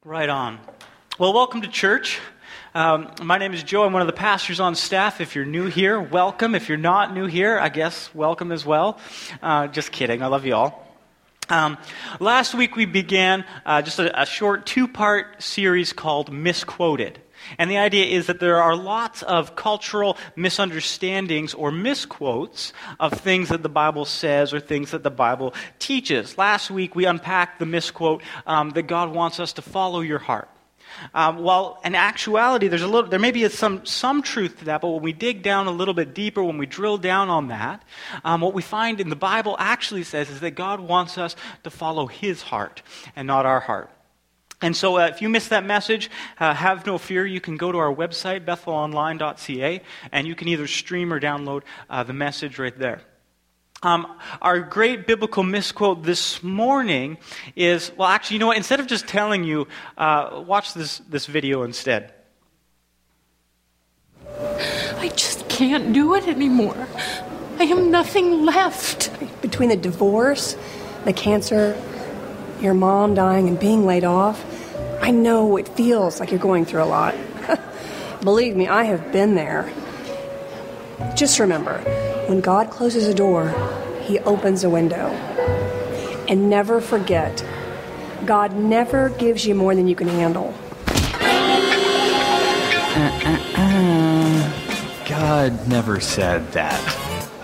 Right on. Well, welcome to church. My name is Joe. I'm one of the pastors on staff. If you're new here, welcome. If you're not new here, I guess welcome as well. Just kidding. I love you all. Last week we began just a short two-part series called Misquoted. And the idea is that there are lots of cultural misunderstandings or misquotes of things that the Bible says or things that the Bible teaches. Last week we unpacked the misquote that God wants us to follow your heart. While in actuality there may be some truth to that, but when we dig down a little bit deeper, when we drill down on that, what we find in the Bible actually says is that God wants us to follow His heart and not our heart. And so if you missed that message, have no fear. You can go to our website, bethelonline.ca, and you can either stream or download the message right there. Our great biblical misquote this morning is, well, actually, you know what? Instead of just telling you, watch this video instead. I just can't do it anymore. I have nothing left. Between the divorce, the cancer, your mom dying and being laid off, I know it feels like you're going through a lot. Believe me, I have been there. Just remember, when God closes a door, He opens a window. And never forget, God never gives you more than you can handle. God never said that.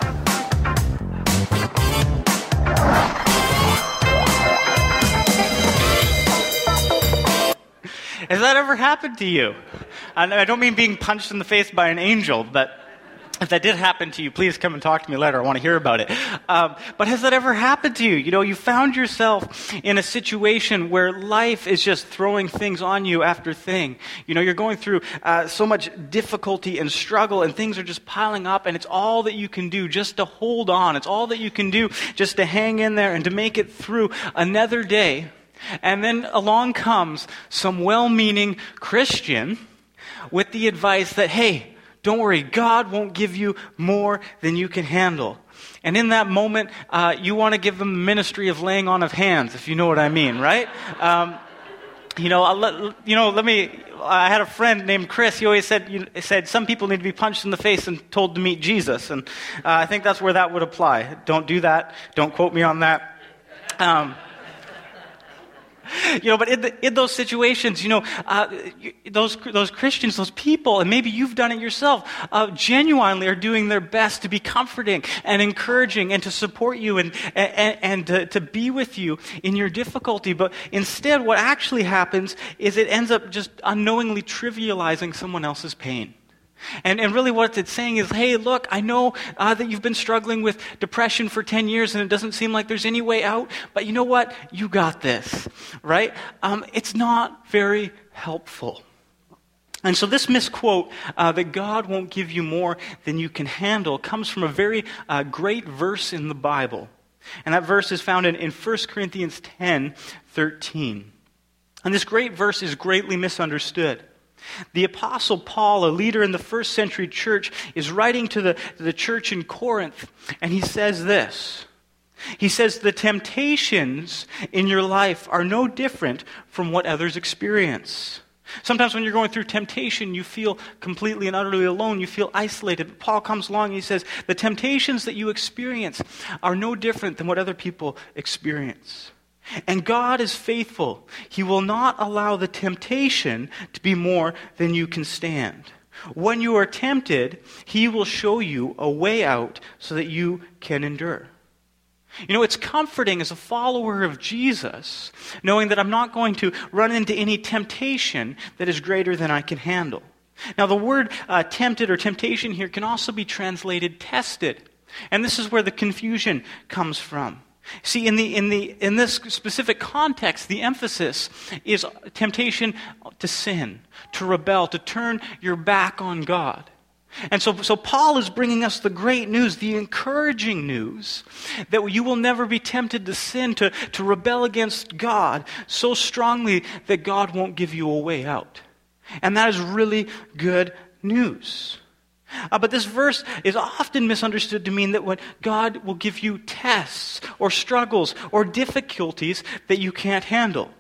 Has that ever happened to you? I don't mean being punched in the face by an angel, but if that did happen to you, please come and talk to me later. I want to hear about it. But has that ever happened to you? You know, you found yourself in a situation where life is just throwing things on you after thing. You know, you're going through so much difficulty and struggle, and things are just piling up, and it's all that you can do just to hold on. It's all that you can do just to hang in there and to make it through another day. And then along comes some well-meaning Christian with the advice that, hey, don't worry, God won't give you more than you can handle. And in that moment, you want to give them the ministry of laying on of hands, if you know what I mean, right? I had a friend named Chris. He always said some people need to be punched in the face and told to meet Jesus. And I think that's where that would apply. Don't do that. Don't quote me on that. But in those situations, those Christians, those people, and maybe you've done it yourself, genuinely are doing their best to be comforting and encouraging and to support you and to be with you in your difficulty. But instead, what actually happens is it ends up just unknowingly trivializing someone else's pain. And really what it's saying is, hey, look, I know that you've been struggling with depression for 10 years and it doesn't seem like there's any way out, but you know what? You got this, right? It's not very helpful. And so this misquote, that God won't give you more than you can handle, comes from a very great verse in the Bible. And that verse is found in 1 Corinthians 10:13. And this great verse is greatly misunderstood. The Apostle Paul, a leader in the first century church, is writing to the church in Corinth, and he says this. He says, the temptations in your life are no different from what others experience. Sometimes when you're going through temptation, you feel completely and utterly alone. You feel isolated. But Paul comes along and he says, the temptations that you experience are no different than what other people experience. And God is faithful. He will not allow the temptation to be more than you can stand. When you are tempted, He will show you a way out so that you can endure. You know, it's comforting as a follower of Jesus, knowing that I'm not going to run into any temptation that is greater than I can handle. Now, the word tempted or temptation here can also be translated tested. And this is where the confusion comes from. See, in this specific context, the emphasis is temptation to sin, to rebel, to turn your back on God. And so Paul is bringing us the great news, the encouraging news, that you will never be tempted to sin, to rebel against God so strongly that God won't give you a way out. And that is really good news. But this verse is often misunderstood to mean that when God will give you tests or struggles or difficulties that you can't handle.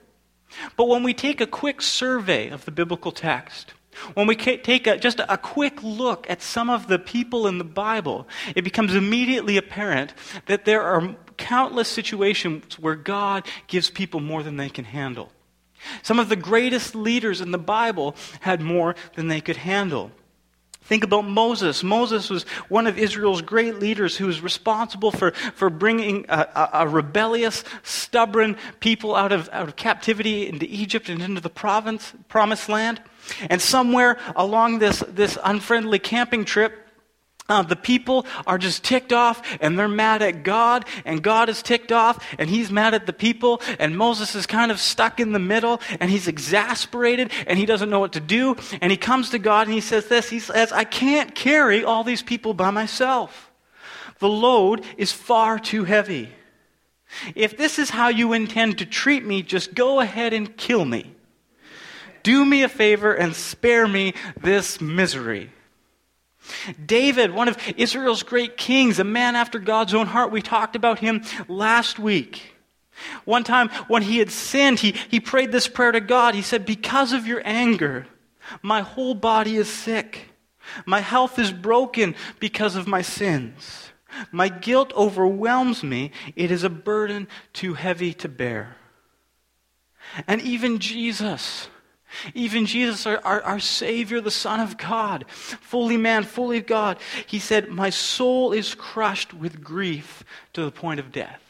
But when we take a quick survey of the biblical text, when we take just a quick look at some of the people in the Bible, it becomes immediately apparent that there are countless situations where God gives people more than they can handle. Some of the greatest leaders in the Bible had more than they could handle. Think about Moses. Moses was one of Israel's great leaders who was responsible for bringing a rebellious, stubborn people out of captivity into Egypt and into the promised land. And somewhere along this unfriendly camping trip, the people are just ticked off, and they're mad at God, and God is ticked off, and he's mad at the people, and Moses is kind of stuck in the middle, and he's exasperated, and he doesn't know what to do, and he comes to God, and he says this, he says, I can't carry all these people by myself. The load is far too heavy. If this is how you intend to treat me, just go ahead and kill me. Do me a favor and spare me this misery. David, one of Israel's great kings, a man after God's own heart. We talked about him last week. One time when he had sinned, he prayed this prayer to God. He said, because of your anger, my whole body is sick. My health is broken because of my sins. My guilt overwhelms me. It is a burden too heavy to bear. And even Jesus, our Savior, the Son of God, fully man, fully God, he said, my soul is crushed with grief to the point of death.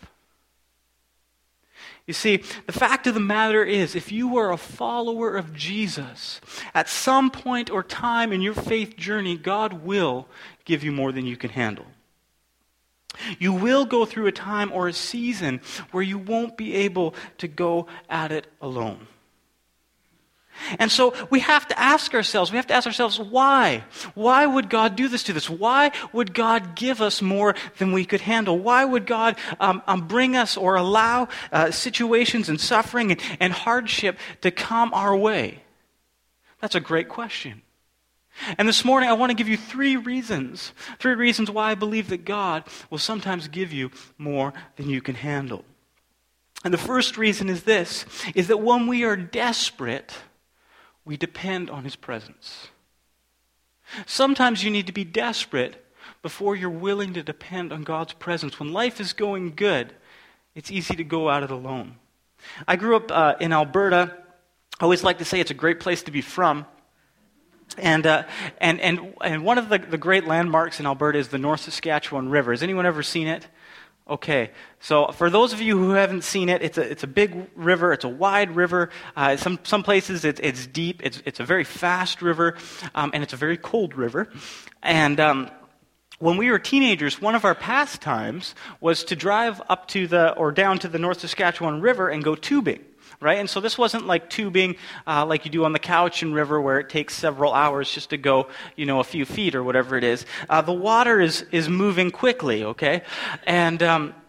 You see, the fact of the matter is, if you are a follower of Jesus, at some point or time in your faith journey, God will give you more than you can handle. You will go through a time or a season where you won't be able to go at it alone. And so we have to ask ourselves, why? Why would God do this to us? Why would God give us more than we could handle? Why would God bring us or allow situations and suffering and hardship to come our way? That's a great question. And this morning I want to give you three reasons why I believe that God will sometimes give you more than you can handle. And the first reason is this, is that when we are desperate, we depend on his presence. Sometimes you need to be desperate before you're willing to depend on God's presence. When life is going good, it's easy to go at it alone. I grew up in Alberta. I always like to say it's a great place to be from. And one of the great landmarks in Alberta is the North Saskatchewan River. Has anyone ever seen it? Okay, so for those of you who haven't seen it, it's a big river. It's a wide river. Some places it's deep. It's a very fast river, and it's a very cold river. And when we were teenagers, one of our pastimes was to drive up to down to the North Saskatchewan River and go tubing. Right? And so this wasn't like tubing like you do on the Cowichan River where it takes several hours just to go, a few feet or whatever it is. The water is moving quickly, okay? And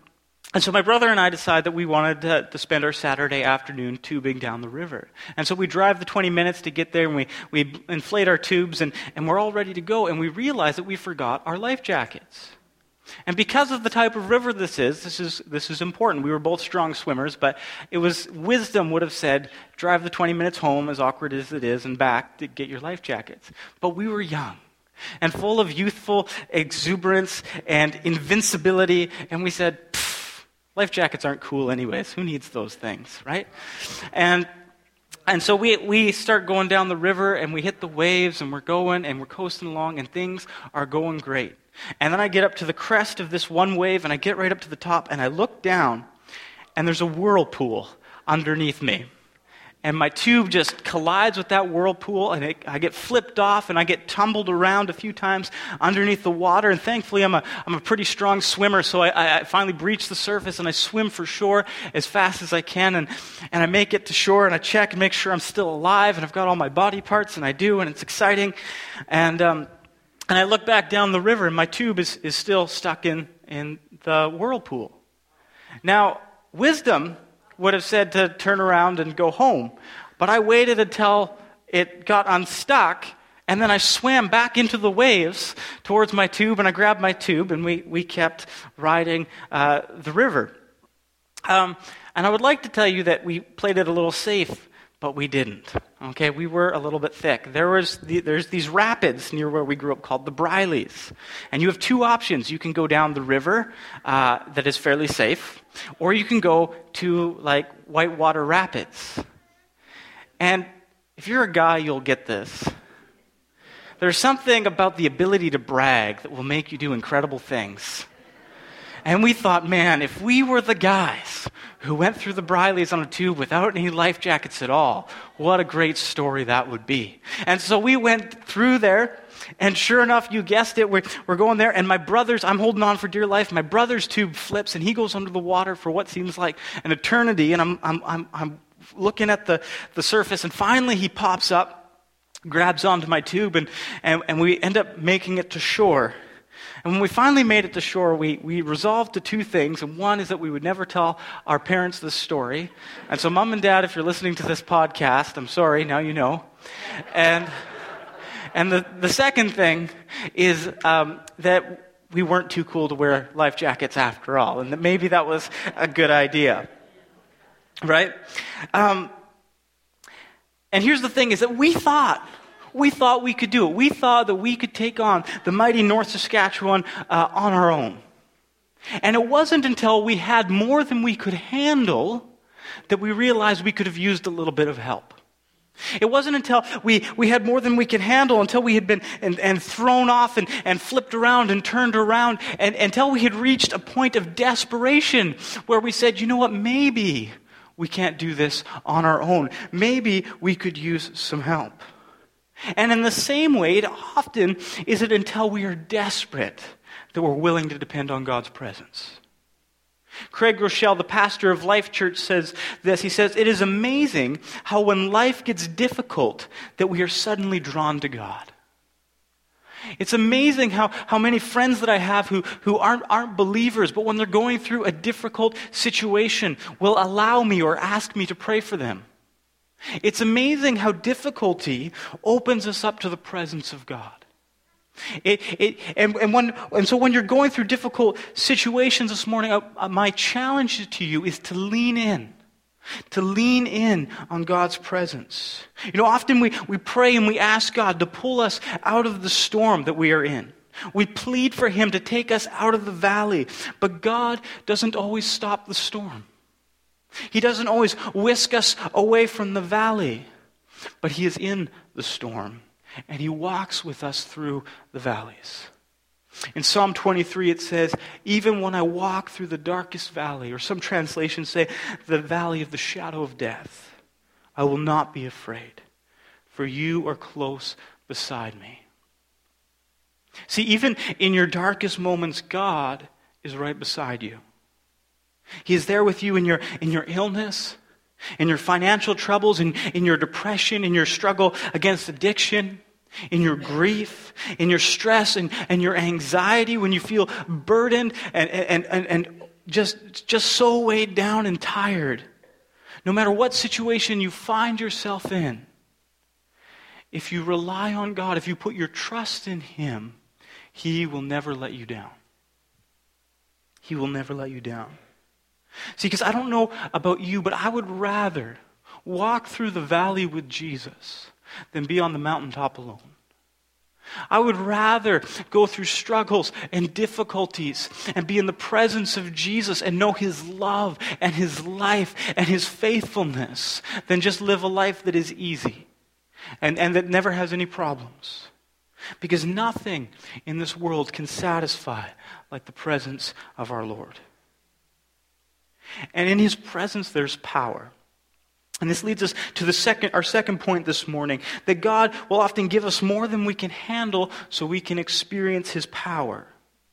so my brother and I decided that we wanted to spend our Saturday afternoon tubing down the river. And so we drive the 20 minutes to get there, and we inflate our tubes, and we're all ready to go, and we realize that we forgot our life jackets. And because of the type of river this is important. We were both strong swimmers, but wisdom would have said, drive the 20 minutes home, as awkward as it is, and back to get your life jackets. But we were young and full of youthful exuberance and invincibility, and we said, life jackets aren't cool anyways. Who needs those things, right? And so we start going down the river, and we hit the waves, and we're going, and we're coasting along, and things are going great. And then I get up to the crest of this one wave, and I get right up to the top, and I look down, and there's a whirlpool underneath me. And my tube just collides with that whirlpool, and I get flipped off, and I get tumbled around a few times underneath the water. And thankfully, I'm a pretty strong swimmer, so I finally breach the surface, and I swim for shore as fast as I can. And I make it to shore, and I check and make sure I'm still alive, and I've got all my body parts, and I do, and it's exciting. And I look back down the river, and my tube is still stuck in the whirlpool. Now, wisdom would have said to turn around and go home, but I waited until it got unstuck, and then I swam back into the waves towards my tube, and I grabbed my tube, and we kept riding the river. And And I would like to tell you that we played it a little safe, but we didn't. Okay, we were a little bit thick. There's these rapids near where we grew up called the Brileys. And you have two options. You can go down the river that is fairly safe, or you can go to like Whitewater Rapids. And if you're a guy, you'll get this. There's something about the ability to brag that will make you do incredible things. And we thought, man, if we were the guys who went through the Brileys on a tube without any life jackets at all, what a great story that would be. And so we went through there, and sure enough, you guessed it, we're going there, and I'm holding on for dear life, my brother's tube flips, and he goes under the water for what seems like an eternity, and I'm looking at the surface, and finally he pops up, grabs onto my tube, and we end up making it to shore. And when we finally made it to shore, we resolved to two things. And one is that we would never tell our parents this story. And so Mom and Dad, if you're listening to this podcast, I'm sorry, now you know. And the second thing is that we weren't too cool to wear life jackets after all. And that maybe that was a good idea. Right? And here's the thing is that we thought we could do it. We thought that we could take on the mighty North Saskatchewan on our own. And it wasn't until we had more than we could handle that we realized we could have used a little bit of help. It wasn't until we had more than we could handle, until we had been and thrown off and flipped around and turned around, and until we had reached a point of desperation where we said, you know what, maybe we can't do this on our own. Maybe we could use some help. And in the same way, it often isn't until we are desperate that we're willing to depend on God's presence. Craig Rochelle, the pastor of Life Church, says this. He says, it is amazing how when life gets difficult that we are suddenly drawn to God. It's amazing how many friends that I have who aren't believers, but when they're going through a difficult situation, will allow me or ask me to pray for them. It's amazing how difficulty opens us up to the presence of God. So when you're going through difficult situations this morning, my challenge to you is to lean in. To lean in on God's presence. You know, often we pray and we ask God to pull us out of the storm that we are in. We plead for Him to take us out of the valley. But God doesn't always stop the storm. He doesn't always whisk us away from the valley, but He is in the storm, and He walks with us through the valleys. In Psalm 23 it says, even when I walk through the darkest valley, or some translations say, the valley of the shadow of death, I will not be afraid, for you are close beside me. See, even in your darkest moments, God is right beside you. He is there with you in your illness, in your financial troubles, in your depression, in your struggle against addiction, in your grief, in your stress and your anxiety, when you feel burdened and just so weighed down and tired. No matter what situation you find yourself in, if you rely on God, if you put your trust in Him, He will never let you down. He will never let you down. See, because I don't know about you, but I would rather walk through the valley with Jesus than be on the mountaintop alone. I would rather go through struggles and difficulties and be in the presence of Jesus and know His love and His life and His faithfulness than just live a life that is easy and that never has any problems. Because nothing in this world can satisfy like the presence of our Lord. And in His presence there's power. And this leads us to our second point this morning, that God will often give us more than we can handle so we can experience His power.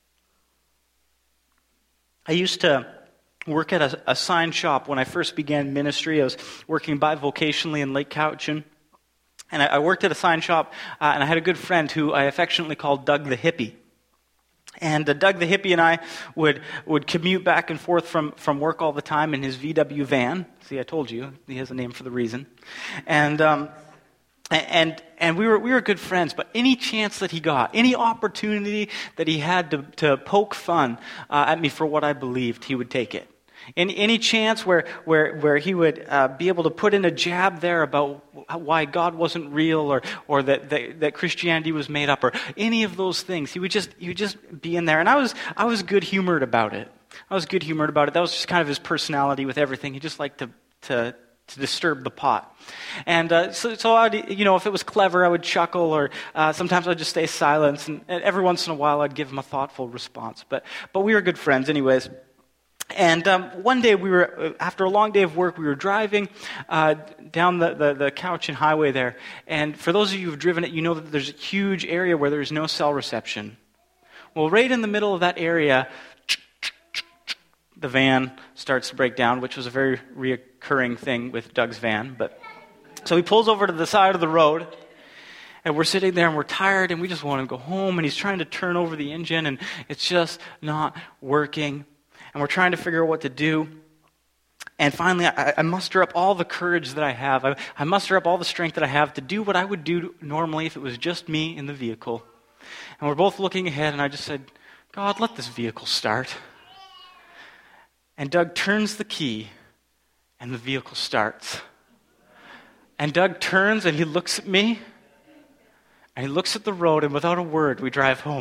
I used to work at a sign shop when I first began ministry. I was working bivocationally in Lake Cowichan. And I worked at a sign shop, and I had a good friend who I affectionately called Doug the Hippie. And Doug the Hippie and I would commute back and forth from work all the time in his VW van. See, I told you, he has a name for the reason. And we were good friends, but any chance that he got, any opportunity that he had to poke fun at me for what I believed, he would take it. Any chance where he would be able to put in a jab there about why God wasn't real or that Christianity was made up or any of those things, he would just be in there. And I was good-humored about it. That was just kind of his personality with everything. He just liked to disturb the pot. And so I'd, if it was clever, I would chuckle, or sometimes I'd just stay silent, and every once in a while I'd give him a thoughtful response. But we were good friends anyways. And one day after a long day of work, we were driving down the Cowichan Highway there. And for those of you who've driven it, you know that there's a huge area where there's no cell reception. Well, right in the middle of that area, the van starts to break down, which was a very reoccurring thing with Doug's van. But so he pulls over to the side of the road, and we're sitting there, and we're tired, and we just want to go home. And he's trying to turn over the engine, and it's just not working. And we're trying to figure out what to do. And finally, I muster up all the courage that I have. I muster up all the strength that I have to do what I would do normally if it was just me in the vehicle. And we're both looking ahead, and I just said, God, let this vehicle start. And Doug turns the key, and the vehicle starts. And Doug turns, and he looks at me, and he looks at the road, and without a word, we drive home.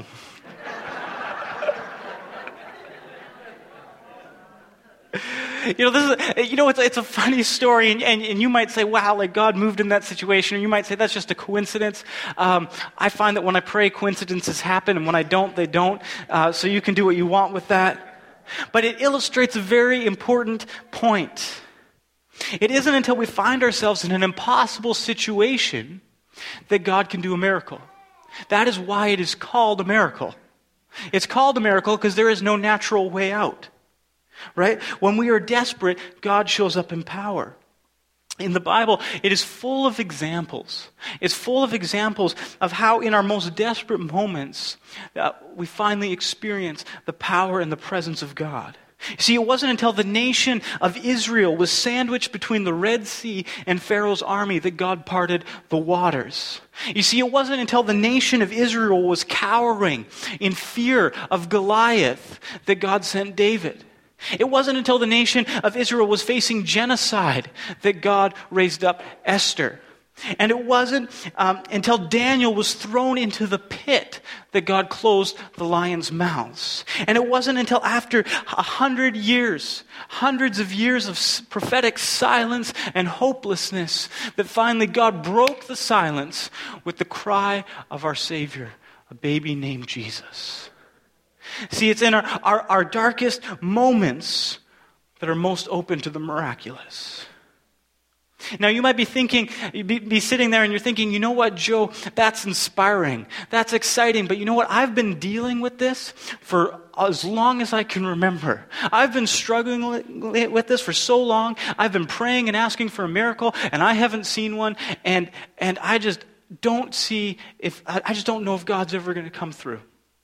It's a funny story, and you might say, wow, like God moved in that situation, or you might say that's just a coincidence. I find that when I pray, coincidences happen, and when I don't, they don't. So you can do what you want with that. But it illustrates a very important point. It isn't until we find ourselves in an impossible situation that God can do a miracle. That is why it is called a miracle. It's called a miracle because there is no natural way out. Right? When we are desperate, God shows up in power. In the Bible, it is full of examples. It's full of examples of how in our most desperate moments we finally experience the power and the presence of God. See, it wasn't until the nation of Israel was sandwiched between the Red Sea and Pharaoh's army that God parted the waters. You see, it wasn't until the nation of Israel was cowering in fear of Goliath that God sent David. It wasn't until the nation of Israel was facing genocide that God raised up Esther. And it wasn't until Daniel was thrown into the pit that God closed the lions' mouths. And it wasn't until after 100 years, hundreds of years of prophetic silence and hopelessness, that finally God broke the silence with the cry of our Savior, a baby named Jesus. See, it's in our darkest moments that are most open to the miraculous. Now, you might be thinking, be sitting there and you're thinking, you know what, Joe, that's inspiring. That's exciting. But you know what? I've been dealing with this for as long as I can remember. I've been struggling with this for so long. I've been praying and asking for a miracle, and I haven't seen one. And I just don't I just don't know if God's ever going to come through.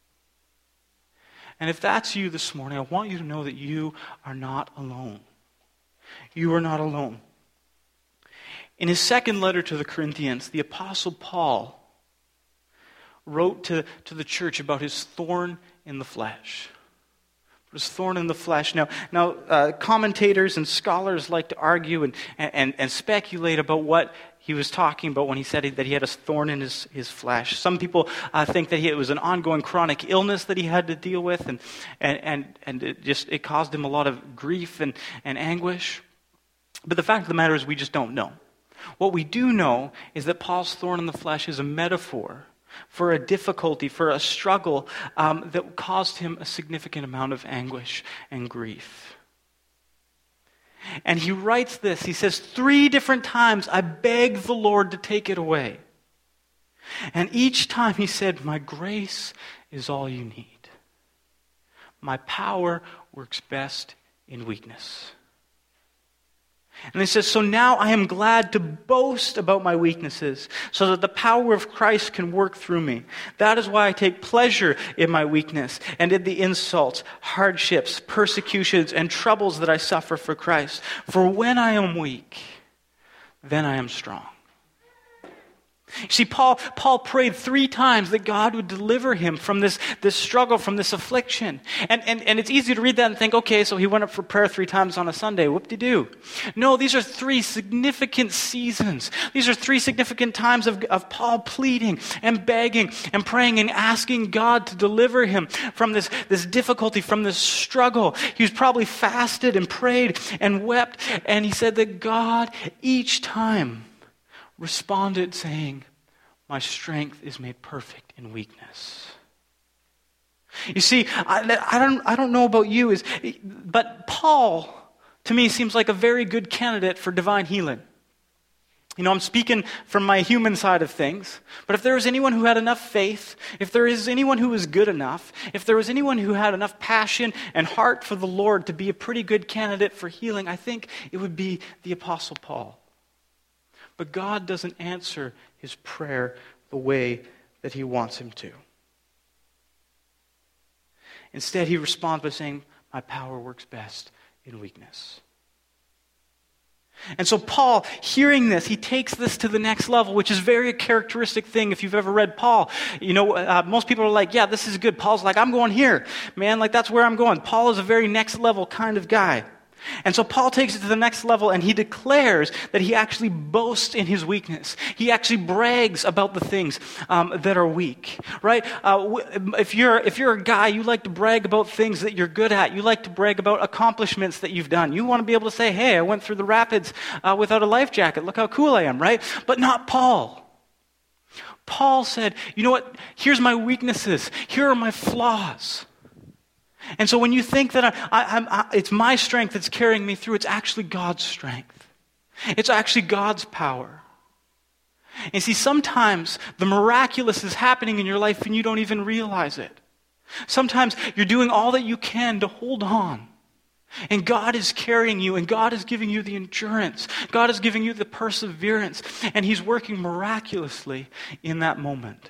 And if that's you this morning, I want you to know that you are not alone. You are not alone. In his second letter to the Corinthians, the Apostle Paul wrote to the church about his thorn in the flesh. His thorn in the flesh. Now, commentators and scholars like to argue and speculate about what he was talking about when he said that he had a thorn in his flesh. Some people think that it was an ongoing chronic illness that he had to deal with, and it caused him a lot of grief and anguish. But the fact of the matter is we just don't know. What we do know is that Paul's thorn in the flesh is a metaphor for a difficulty, for a struggle that caused him a significant amount of anguish and grief. And he writes this, he says, 3 different times I begged the Lord to take it away. And each time he said, my grace is all you need. My power works best in weakness. And he says, so now I am glad to boast about my weaknesses, so that the power of Christ can work through me. That is why I take pleasure in my weakness and in the insults, hardships, persecutions, and troubles that I suffer for Christ. For when I am weak, then I am strong. See, Paul prayed 3 times that God would deliver him from this struggle, from this affliction. And it's easy to read that and think, okay, so he went up for prayer 3 times on a Sunday. Whoop-de-doo. No, these are 3 significant seasons. These are 3 significant times of Paul pleading and begging and praying and asking God to deliver him from this difficulty, from this struggle. He was probably fasted and prayed and wept. And he said that God each time responded saying, "My strength is made perfect in weakness." You see, I don't know about you, but Paul, to me, seems like a very good candidate for divine healing. You know, I'm speaking from my human side of things, but if there was anyone who had enough faith, if there is anyone who was good enough, if there was anyone who had enough passion and heart for the Lord to be a pretty good candidate for healing, I think it would be the Apostle Paul. But God doesn't answer his prayer the way that he wants him to. Instead, he responds by saying, "My power works best in weakness." And so Paul, hearing this, he takes this to the next level, which is very a characteristic thing if you've ever read Paul. You know, most people are like, yeah, this is good. Paul's like, I'm going here. Man, like that's where I'm going. Paul is a very next level kind of guy. And so Paul takes it to the next level and he declares that he actually boasts in his weakness. He actually brags about the things that are weak, right? If you're a guy, you like to brag about things that you're good at. You like to brag about accomplishments that you've done. You want to be able to say, hey, I went through the rapids without a life jacket. Look how cool I am, right? But not Paul. Paul said, you know what? Here's my weaknesses. Here are my flaws. And so when you think that it's my strength that's carrying me through, it's actually God's strength. It's actually God's power. And see, sometimes the miraculous is happening in your life and you don't even realize it. Sometimes you're doing all that you can to hold on. And God is carrying you, and God is giving you the endurance. God is giving you the perseverance. And He's working miraculously in that moment.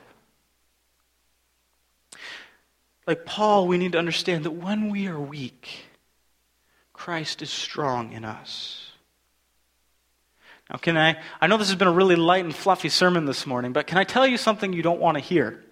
Like Paul, we need to understand that when we are weak, Christ is strong in us. Now, I know this has been a really light and fluffy sermon this morning, but can I tell you something you don't want to hear?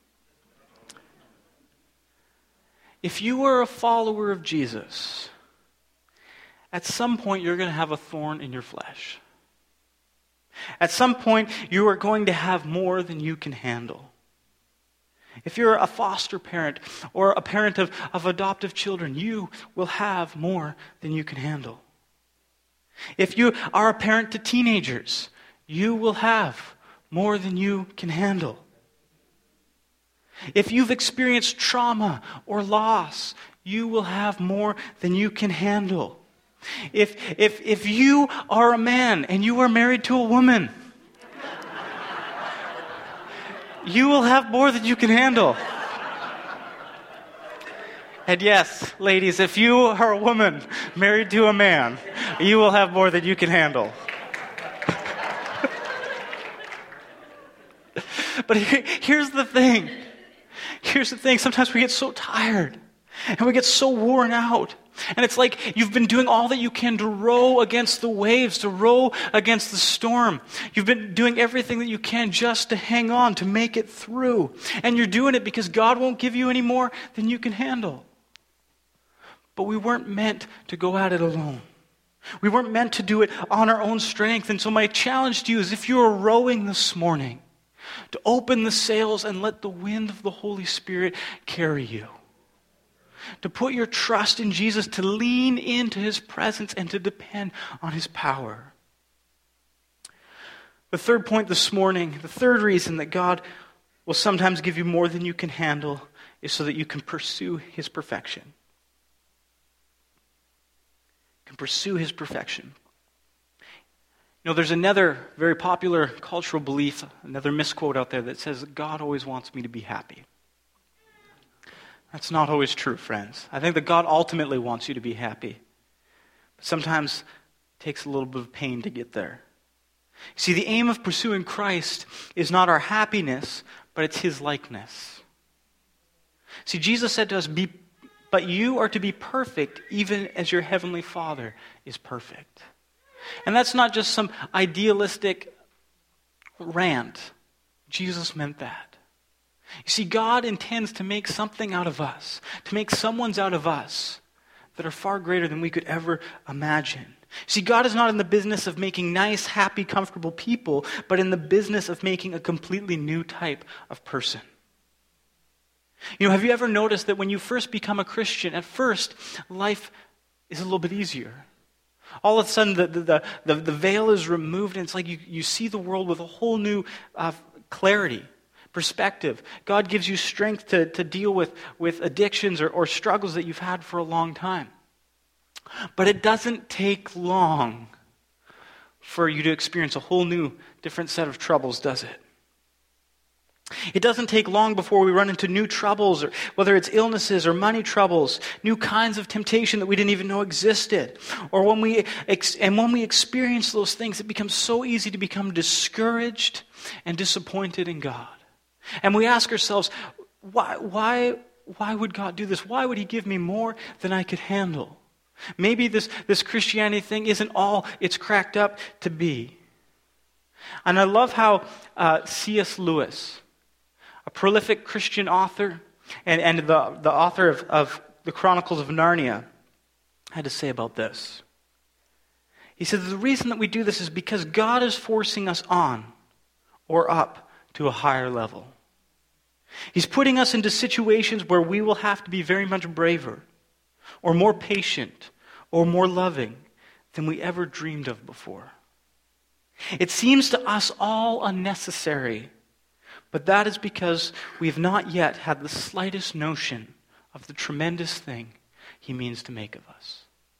If you are a follower of Jesus, at some point you're going to have a thorn in your flesh. At some point you are going to have more than you can handle. If you're a foster parent or a parent of adoptive children, you will have more than you can handle. If you are a parent to teenagers, you will have more than you can handle. If you've experienced trauma or loss, you will have more than you can handle. If you are a man and you are married to a woman, you will have more than you can handle. And yes, ladies, if you are a woman married to a man, you will have more than you can handle. But here's the thing. Sometimes we get so tired and we get so worn out. And it's like you've been doing all that you can to row against the waves, to row against the storm. You've been doing everything that you can just to hang on, to make it through. And you're doing it because God won't give you any more than you can handle. But we weren't meant to go at it alone. We weren't meant to do it on our own strength. And so my challenge to you is, if you are rowing this morning, to open the sails and let the wind of the Holy Spirit carry you. To put your trust in Jesus, to lean into His presence and to depend on His power. The third point this morning, the third reason that God will sometimes give you more than you can handle, is so that you can pursue His perfection. You can pursue His perfection. You know, there's another very popular cultural belief, another misquote out there that says, God always wants me to be happy. That's not always true, friends. I think that God ultimately wants you to be happy. But sometimes it takes a little bit of pain to get there. See, the aim of pursuing Christ is not our happiness, but it's His likeness. See, Jesus said to us, but you are to be perfect even as your heavenly Father is perfect. And that's not just some idealistic rant. Jesus meant that. You see, God intends to make something out of us, to make someones out of us that are far greater than we could ever imagine. See, God is not in the business of making nice, happy, comfortable people, but in the business of making a completely new type of person. You know, have you ever noticed that when you first become a Christian, at first, life is a little bit easier? All of a sudden, the veil is removed, and it's like you see the world with a whole new clarity, perspective. God gives you strength to deal with addictions or struggles that you've had for a long time. But it doesn't take long for you to experience a whole new, different set of troubles, does it? It doesn't take long before we run into new troubles, or whether it's illnesses or money troubles, new kinds of temptation that we didn't even know existed. Or when we experience those things, it becomes so easy to become discouraged and disappointed in God. And we ask ourselves, why would God do this? Why would he give me more than I could handle? Maybe this Christianity thing isn't all it's cracked up to be. And I love how C.S. Lewis, a prolific Christian author and the author of the Chronicles of Narnia, had to say about this. He said the reason that we do this is because God is forcing us on or up to a higher level. He's putting us into situations where we will have to be very much braver or more patient or more loving than we ever dreamed of before. It seems to us all unnecessary, but that is because we have not yet had the slightest notion of the tremendous thing he means to make of us.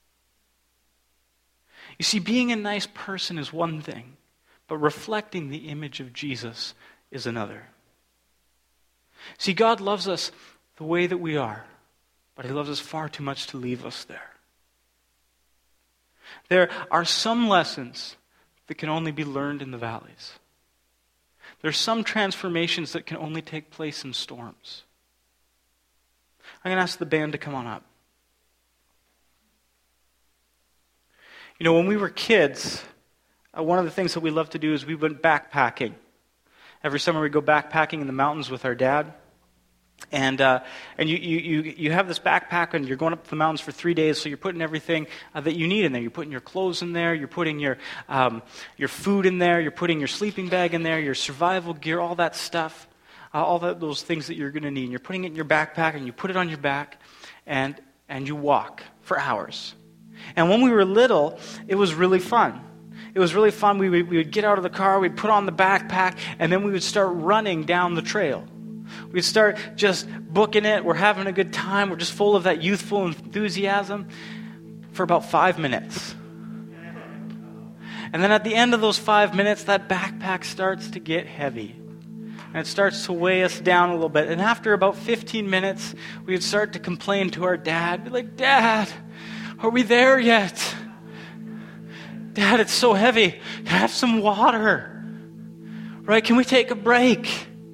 You see, being a nice person is one thing, but reflecting the image of Jesus is another. See, God loves us the way that we are, but he loves us far too much to leave us there. There are some lessons that can only be learned in the valleys. There are some transformations that can only take place in storms. I'm going to ask the band to come on up. You know, when we were kids, one of the things that we loved to do is we went backpacking. Every summer we'd go backpacking in the mountains with our dad. And you have this backpack and you're going up the mountains for 3 days, so you're putting everything that you need in there. You're putting your clothes in there, you're putting your food in there, you're putting your sleeping bag in there, your survival gear, all that stuff, those things that you're going to need. And you're putting it in your backpack and you put it on your back and you walk for hours. And when we were little, it was really fun. It was really fun. We would get out of the car, we'd put on the backpack, and then we would start running down the trail. We'd start just booking it. We're having a good time. We're just full of that youthful enthusiasm for about 5 minutes. And then at the end of those 5 minutes, that backpack starts to get heavy. And it starts to weigh us down a little bit. And after about 15 minutes, we would start to complain to our dad. Be like, Dad, are we there yet? Dad, it's so heavy. Can I have some water? Right? Can we take a break?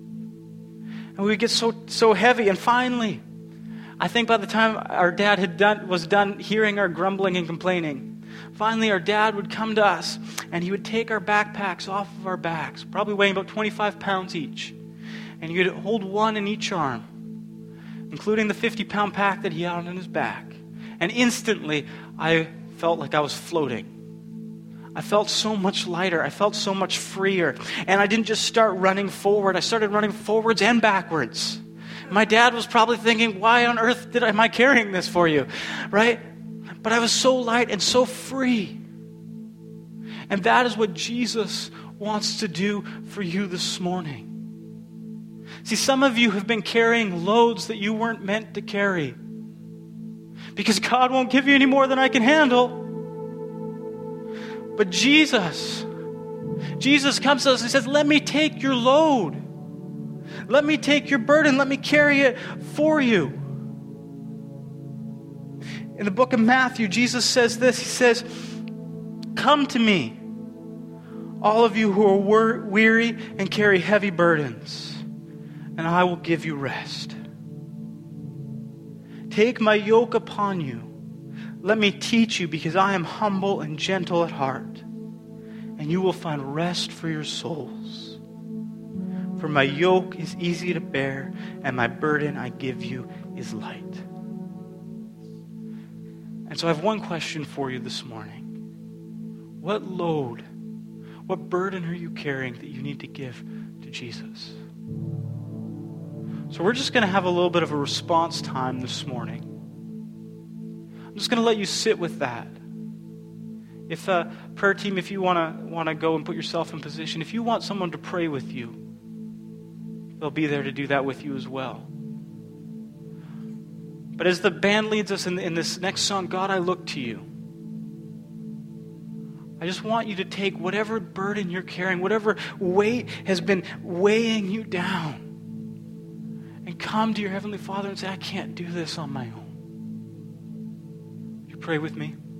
And we would get so heavy. And finally, I think by the time our dad was done hearing our grumbling and complaining, finally our dad would come to us and he would take our backpacks off of our backs, probably weighing about 25 pounds each. And he would hold one in each arm, including the 50-pound pack that he had on his back. And instantly, I felt like I was floating. I felt so much lighter. I felt so much freer. And I didn't just start running forward. I started running forwards and backwards. My dad was probably thinking, why on earth am I carrying this for you? Right? But I was so light and so free. And that is what Jesus wants to do for you this morning. See, some of you have been carrying loads that you weren't meant to carry. Because God won't give you any more than I can handle. But Jesus comes to us and says, let me take your load. Let me take your burden. Let me carry it for you. In the book of Matthew, Jesus says this. He says, come to me, all of you who are weary and carry heavy burdens, and I will give you rest. Take my yoke upon you. Let me teach you, because I am humble and gentle at heart, and you will find rest for your souls. For my yoke is easy to bear, and my burden I give you is light. And so I have one question for you this morning. What load, what burden are you carrying that you need to give to Jesus? So we're just going to have a little bit of a response time this morning. I'm just going to let you sit with that. If prayer team, if you want to go and put yourself in position, if you want someone to pray with you, they'll be there to do that with you as well. But as the band leads us in this next song, God, I look to you. I just want you to take whatever burden you're carrying, whatever weight has been weighing you down, and come to your Heavenly Father and say, I can't do this on my own. You pray with me?